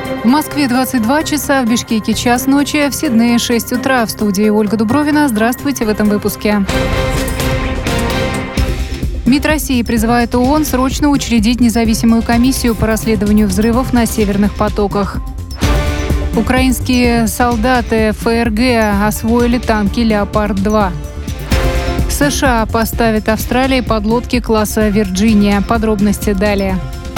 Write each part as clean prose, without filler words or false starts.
В Москве 22 часа, в Бишкеке час ночи, в Сиднее 6 утра. В студии Ольга Дубровина. Здравствуйте в этом выпуске. МИД России призывает ООН срочно учредить независимую комиссию по расследованию взрывов на северных потоках. Украинские солдаты ФРГ освоили танки «Леопард-2». США поставит Австралии подлодки класса «Вирджиния». Подробности далее.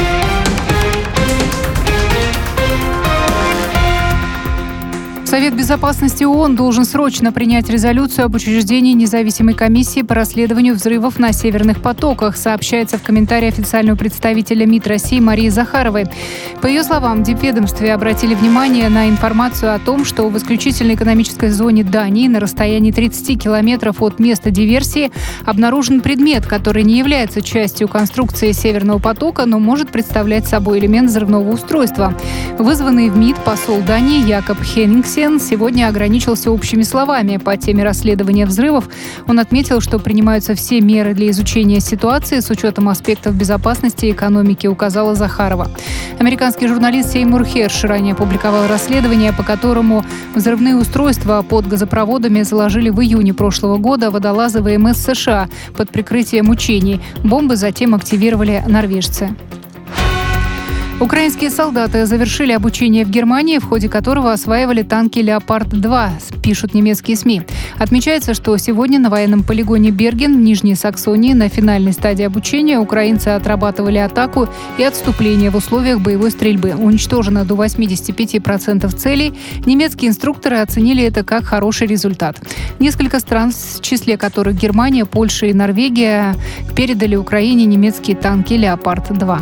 Совет безопасности ООН должен срочно принять резолюцию об учреждении независимой комиссии по расследованию взрывов на северных потоках, сообщается в комментарии официального представителя МИД России Марии Захаровой. По ее словам, в дипведомстве обратили внимание на информацию о том, что в исключительной экономической зоне Дании на расстоянии 30 километров от места диверсии обнаружен предмет, который не является частью конструкции Северного потока, но может представлять собой элемент взрывного устройства. Вызванный в МИД посол Дании Якоб Хеннингсен сегодня ограничился общими словами по теме расследования взрывов. Он отметил, что принимаются все меры для изучения ситуации с учетом аспектов безопасности и экономики, указала Захарова. Американский журналист Сеймур Херш ранее опубликовал расследование, по которому взрывные устройства под газопроводами заложили в июне прошлого года водолазы ВМС США под прикрытием учений. Бомбы затем активировали норвежцы. Украинские солдаты завершили обучение в Германии, в ходе которого осваивали танки «Леопард-2», пишут немецкие СМИ. Отмечается, что сегодня на военном полигоне Берген в Нижней Саксонии на финальной стадии обучения украинцы отрабатывали атаку и отступление в условиях боевой стрельбы. Уничтожено до 85% целей. Немецкие инструкторы оценили это как хороший результат. Несколько стран, в числе которых Германия, Польша и Норвегия, передали Украине немецкие танки «Леопард-2».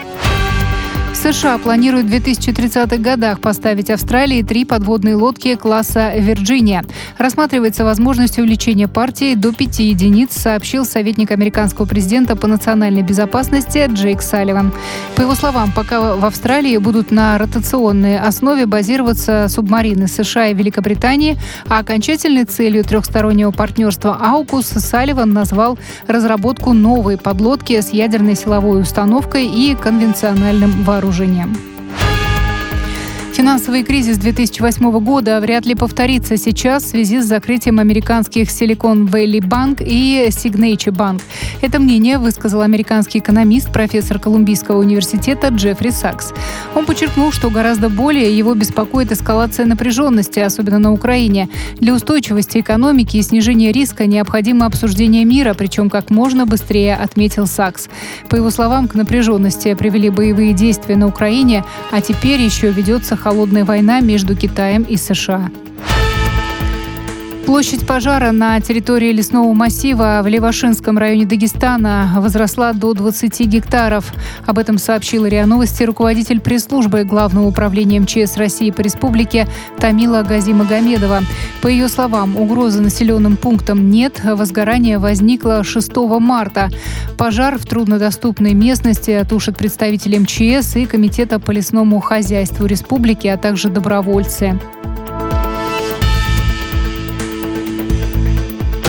США планируют в 2030-х годах поставить Австралии 3 подводные лодки класса «Вирджиния». Рассматривается возможность увеличения партии до 5 единиц, сообщил советник американского президента по национальной безопасности Джейк Салливан. По его словам, пока в Австралии будут на ротационной основе базироваться субмарины США и Великобритании, а окончательной целью трехстороннего партнерства «Аукус» Салливан назвал разработку новой подлодки с ядерной силовой установкой и конвенциональным вооружением. Финансовый кризис 2008 года вряд ли повторится сейчас в связи с закрытием американских Silicon Valley Bank и Signature Bank. Это мнение высказал американский экономист, профессор Колумбийского университета Джеффри Сакс. Он подчеркнул, что гораздо более его беспокоит эскалация напряженности, особенно на Украине. Для устойчивости экономики и снижения риска необходимо обсуждение мира, причем как можно быстрее, отметил Сакс. По его словам, к напряженности привели боевые действия на Украине, а теперь еще ведется холодная война между Китаем и США. Площадь пожара на территории лесного массива в Левашинском районе Дагестана возросла до 20 гектаров. Об этом сообщила РИА Новости руководитель пресс-службы Главного управления МЧС России по республике Тамила Газимагомедова. По ее словам, угрозы населенным пунктам нет. Возгорание возникло 6 марта. Пожар в труднодоступной местности тушат представители МЧС и Комитета по лесному хозяйству республики, а также добровольцы.